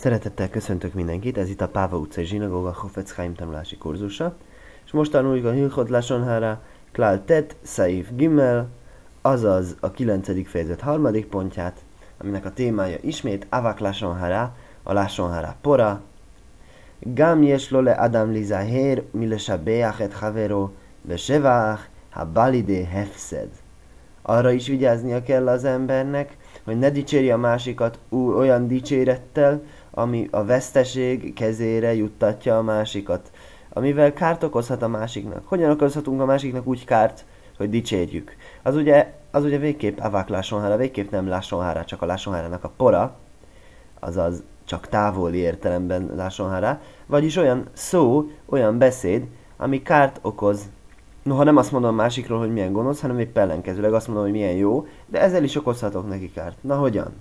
Szeretettel köszöntök mindenkit, ez itt a Páva utcai zsinagóga Chofetz Chaim tanulási kurzusa, és most tanuljuk a Hilchot Lashon Hara, Klal Tet, Saif Gimel, azaz a 9. fejezet harmadik pontját, aminek a témája ismét Avak Lashon Hara, a Lashon Hara pora, Gam yesh lo le Adam li zaher mi leshabeach et havero, veshevaach ha balide hefsed. Arra is vigyáznia kell az embernek, hogy ne dicsérje a másikat olyan dicsérettel, ami a veszteség kezére juttatja a másikat, amivel kárt okozhat a másiknak. Hogyan okozhatunk a másiknak úgy kárt, hogy dicsérjük? Az ugye végképp avák Lashon Hara, végképp nem Lashon Hara, csak a Lashon Harának a pora, azaz csak távoli értelemben Lashon Hara, vagyis olyan szó, olyan beszéd, ami kárt okoz. Noha nem azt mondom a másikról, hogy milyen gonosz, hanem épp ellenkezőleg azt mondom, hogy milyen jó, de ezzel is okozhatok neki kárt. Na hogyan?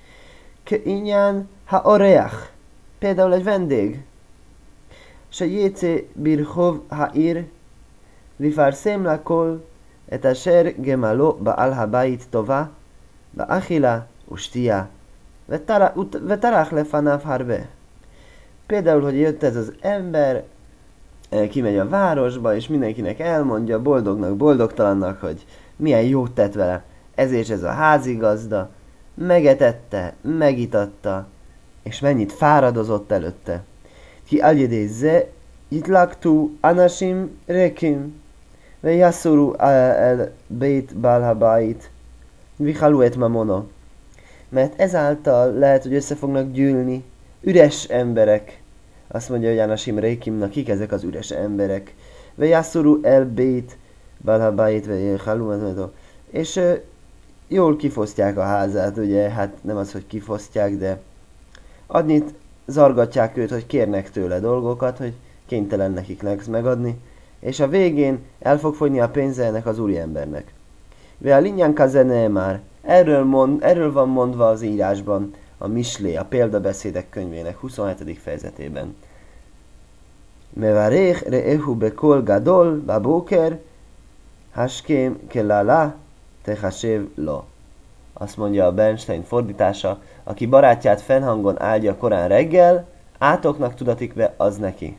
Keinyan ha oreach. Például egy vendég. Se jécé birchov ha'ir lifarszem lakol et asher gemalo ba'al habait tova ba'achila ustia vetarach lefanav harbe. Például, hogy jött ez az ember, kimegy a városba, és mindenkinek elmondja, boldognak, boldogtalannak, hogy milyen jót tett vele. Ezért ez a házigazda megetette, megitatta, és mennyit fáradozott előtte. Ki aljedézze, itlaktu anashim rekim, ve yassuru el beit balhabait, vichalu et mamono. Mert ezáltal lehet, hogy össze fognak gyűlni üres emberek. Azt mondja, hogy Anashim Reikimnak, kik ezek az üres emberek. Ve yassuru el beit balhabait, ve vichalu et mamono. És jól kifosztják a házát, ugye, hát nem az, hogy kifosztják, de adnit zargatják őt, hogy kérnek tőle dolgokat, hogy kénytelen nekik megadni, és a végén el fog fogyni a pénze ennek az úriembernek. Ve a linyan kazene már, erről van mondva az írásban, a Mislé, a példabeszédek könyvének 27. fejezetében. Mevarech re'ehu bekol gadol baboker, haskem kelala, tehashev lo. Azt mondja a Bernstein fordítása, aki barátját fennhangon áldja korán reggel, átoknak tudatik be az neki.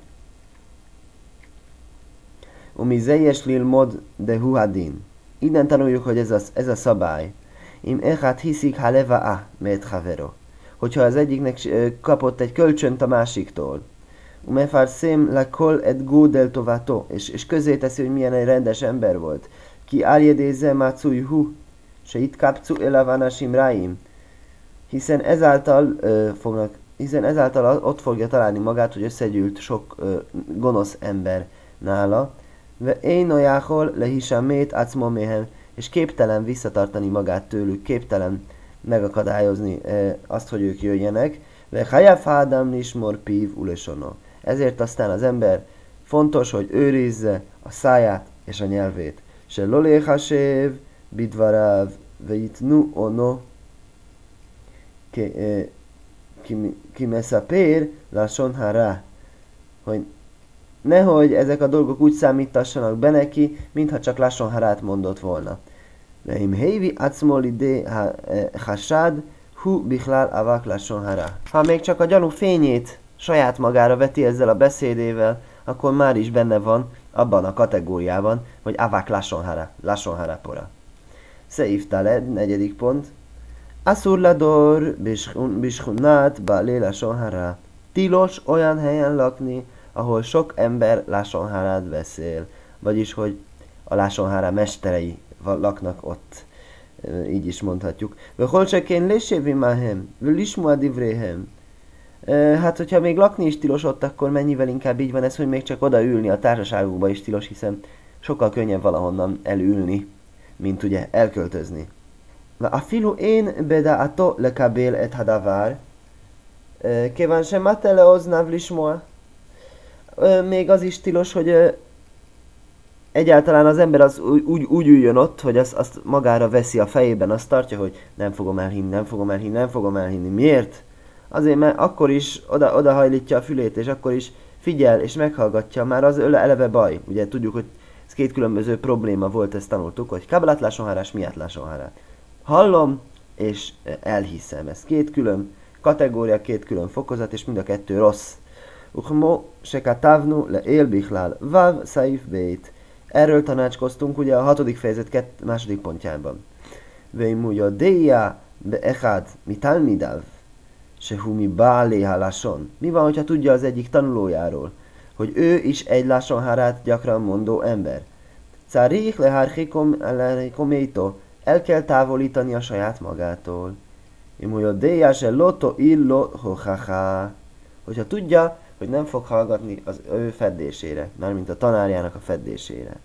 Umi zeyes lilmod de huhadin. Innen tanuljuk, hogy ez a szabály. Im echad hiszik ha leva'a met havero. Hogyha az egyiknek kapott egy kölcsönt a másiktól. Umefarszem lakol et gudel tovato. És közé teszi, hogy milyen egy rendes ember volt. Ki áljedéze mácúj hu. Se itt kapcu elavanashim ráim. Hiszen ezáltal ott fogja találni magát, hogy összegyűlt sok gonosz ember nála. Ve én olyáhol lehisamét acmo méhen. És képtelen visszatartani magát tőlük, képtelen megakadályozni azt, hogy ők jöjjenek. Ve hajav hádam nismor pív ulesono. Ezért aztán az ember fontos, hogy őrizze a száját és a nyelvét. Se loléhasév bidvaráv vejitnu ono ki meszapér lashon hara. Hogy nehogy ezek a dolgok úgy számítassanak be neki, mintha csak Lashon Harát mondott volna. Veim heivi acmoli de hasad hu bichlal avak Lashon Hara. Ha még csak a gyanú fényét saját magára veti ezzel a beszédével, akkor már is benne van abban a kategóriában, hogy avak Lashon Hara pora. Seif Taled, 4. pont. Asur lador bishunat ba'le Lashon Hara. Tilos olyan helyen lakni, ahol sok ember Lashon Harát beszél, vagyis, hogy a Lashon Hara mesterei laknak ott, így is mondhatjuk. Vehol sekén lésévi máhem, vlismua divréhem. Hát, hogyha még lakni is tilos ott, akkor mennyivel inkább így van ez, hogy még csak odaülni a társaságukba is tilos, hiszen sokkal könnyebb valahonnan elülni, mint ugye elköltözni. A filu én beda'ato lekabél et hadavár, kéván sem matele oznav lismoa. Még az is tilos, hogy egyáltalán az ember az úgy üljön ott, hogy azt magára veszi a fejében, azt tartja, hogy nem fogom elhinni. Miért? Azért, mert akkor is odahajlítja a fülét, és akkor is figyel, és meghallgatja, már az eleve baj. Ugye tudjuk, hogy ez két különböző probléma volt, ezt tanultuk, hogy kabbalat Lashon Hara, miatt Lashon Hara. Hallom, és elhiszem. Ez két külön kategória, két külön fokozat, és mind a kettő rossz. Uchmo sekatavnu le él bichlál, vav saif beit. Erről tanácskoztunk ugye a 6. fejezet második pontjában. Veimu jodeia be echad mi talmidav, sehu mi bálé halason. Mi van, hogyha tudja az egyik tanulójáról, hogy ő is egy lásonhárát gyakran mondó ember? Czarich lehárhikométo, el kell távolítani a saját magától. Imu jodeia se loto illo hochacha. Hogyha tudja, hogy nem fog hallgatni az ő feddésére, mármint a tanárjának a feddésére.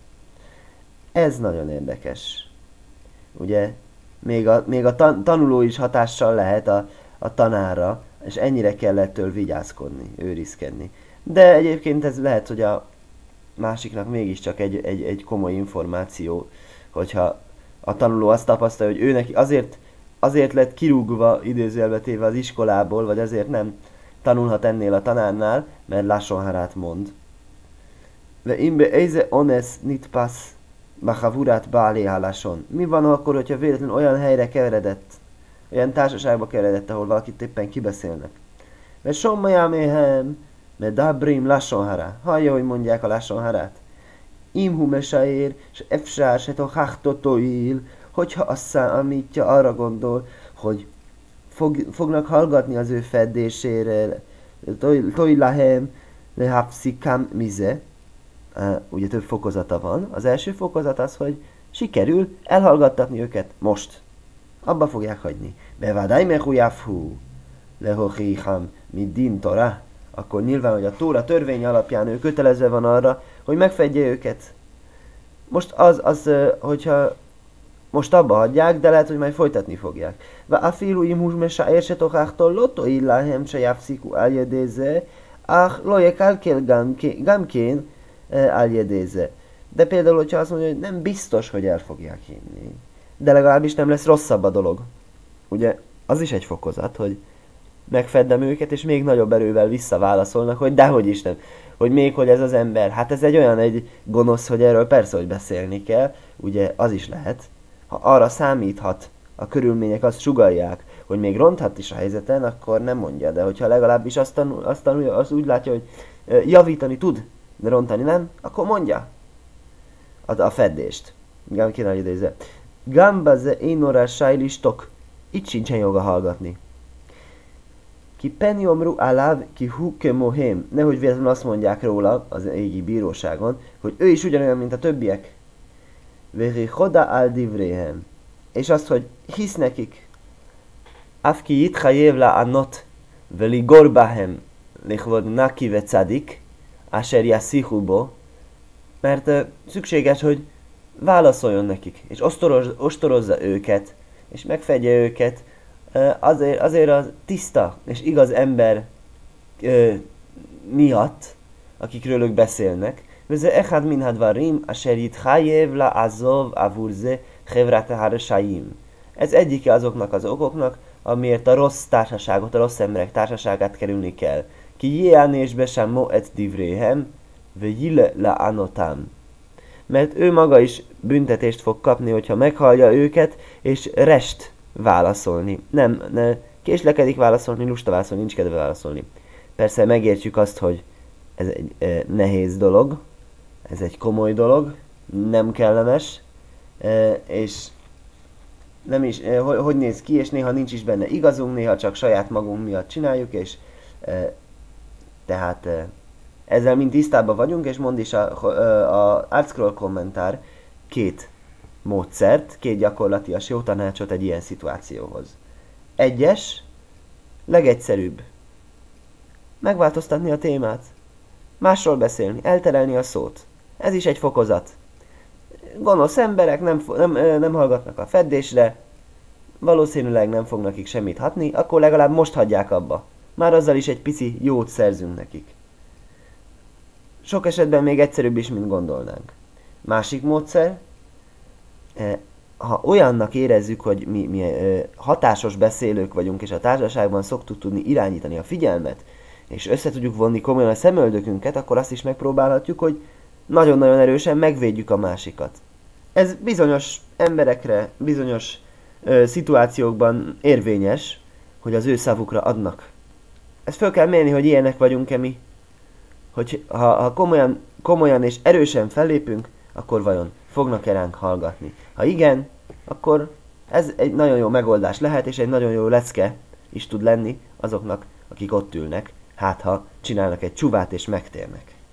Ez nagyon érdekes. Ugye, még a tanuló is hatással lehet a tanárra, és ennyire kell ettől vigyázkodni, őrizkedni. De egyébként ez lehet, hogy a másiknak mégiscsak egy komoly információ, hogyha a tanuló azt tapasztalja, hogy ő neki azért lett kirúgva, idézőjelbe téve az iskolából, vagy azért nem tanulhat ennél a tanárnál, mert lásonhárát mond. Ve imbe eize ones nit pass bachavurát bálé háláson. Mi van akkor, hogyha véletlenül olyan helyre keveredett, olyan társaságba keveredett, ahol valakit éppen kibeszélnek? Ve sommajáméhem, me dabrim lásonhárá. Hallja, hogy mondják a lásonhárát? Imhu mesaér, s efsár, se tohachtotoil, hogyha azt számítja, arra gondol, hogy fognak hallgatni az ő feddésére, toilahem, lehapszikam mize. Ugye több fokozata van. Az első fokozat az, hogy sikerül elhallgattatni őket most. Abba fogják hagyni. Bevádaj mehujafhu, lehochiham, mit din Torah. Akkor nyilván, hogy a Tóra törvény alapján ő kötelezve van arra, hogy megfedje őket. Most hogyha most abba hagyják, de lehet, hogy majd folytatni fogják. Va afilu imhus mesa érsetokáktól lotto illahem se japsziku aljedéze, lo jekalkél gamkén aljedéze. De például, hogyha azt mondja, hogy nem biztos, hogy el fogják hinni, de legalábbis nem lesz rosszabb a dolog. Ugye, az is egy fokozat, hogy megfeddem őket, és még nagyobb erővel visszaválaszolnak, hogy dehogy is nem. Hogy még hogy ez az ember, hát ez egy gonosz, hogy erről persze, hogy beszélni kell, ugye az is lehet. Ha arra számíthat, a körülmények azt sugallják, hogy még ronthat is a helyzeten, akkor nem mondja. De hogyha legalábbis azt tanulja, azt úgy látja, hogy javítani tud, de rontani nem, akkor mondja a feddést. Gám kéne idézze. Gambaze énora sajlistok. Itt sincsen joga hallgatni. Ki peniomru aláv ki huke mohem. Nehogy véletlenül azt mondják róla az égi bíróságon, hogy ő is ugyanolyan, mint a többiek. Veri hoda al divrehem. És azt, hogy hisz nekik. Afki jitchajev la anot veli gorbahem lichvod naki ve cadik asher yasichubo. Mert szükséges, hogy válaszoljon nekik, és ostorozza őket, és megfedje őket azért a tiszta és igaz ember miatt, akikről ők beszélnek. Veze echad min hadvarim asher yitchajev la azov avurze chevrate hareshaim. Ez egyike azoknak az okoknak, amiért a rossz társaságot, a rossz emberek társaságát kerülni kell. Ki jéánésbe sem mo et divréhem, ve jile la anotam. Mert ő maga is büntetést fog kapni, hogyha meghallja őket, és rest válaszolni. Nem, késlekedik válaszolni, lusta válaszolni, nincs kedve válaszolni. Persze megértjük azt, hogy ez egy nehéz dolog, ez egy komoly dolog, nem kellemes, és nem is, hogy néz ki, és néha nincs is benne igazunk, néha csak saját magunk miatt csináljuk, és tehát ezzel mind tisztában vagyunk, és mond is a ArtScroll kommentár két módszert, két gyakorlatias jó tanácsot egy ilyen szituációhoz. Egyes, legegyszerűbb. Megváltoztatni a témát. Másról beszélni, elterelni a szót. Ez is egy fokozat. Gonosz emberek nem hallgatnak a feddésre, valószínűleg nem fog nekik semmit hatni, akkor legalább most hagyják abba. Már azzal is egy pici jót szerzünk nekik. Sok esetben még egyszerűbb is, mint gondolnánk. Másik módszer, ha olyannak érezzük, hogy mi hatásos beszélők vagyunk, és a társaságban szoktuk tudni irányítani a figyelmet, és össze tudjuk vonni komolyan a szemöldökünket, akkor azt is megpróbálhatjuk, hogy nagyon-nagyon erősen megvédjük a másikat. Ez bizonyos emberekre, bizonyos szituációkban érvényes, hogy az ő szavukra adnak. Ezt föl kell mérni, hogy ilyenek vagyunk-e mi. Hogy ha komolyan és erősen fellépünk, akkor vajon fognak-e ránk hallgatni? Ha igen, akkor ez egy nagyon jó megoldás lehet, és egy nagyon jó lecke is tud lenni azoknak, akik ott ülnek, hát ha csinálnak egy csuvát és megtérnek.